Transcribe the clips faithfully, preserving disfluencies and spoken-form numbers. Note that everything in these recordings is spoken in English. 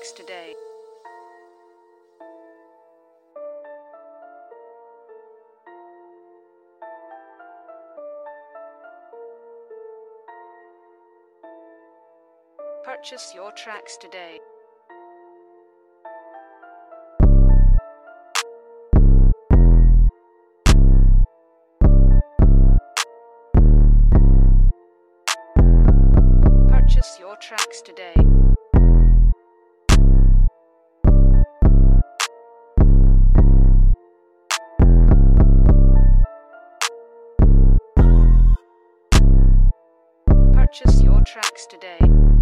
tracks today. Purchase your tracks today. Purchase your tracks today. Purchase your tracks today.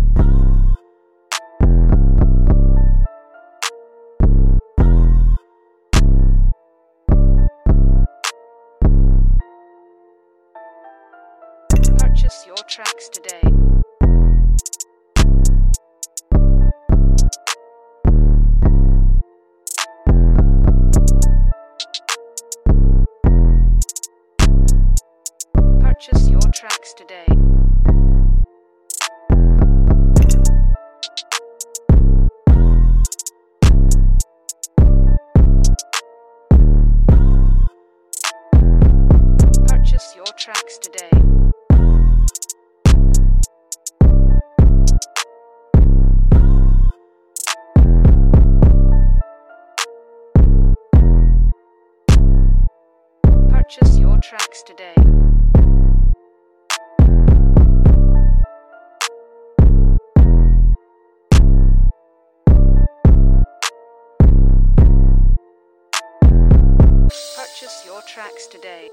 Purchase your tracks today. Purchase your tracks today. Purchase your tracks today. Purchase your tracks today. Purchase your tracks today.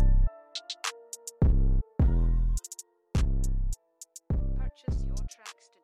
Purchase your tracks today.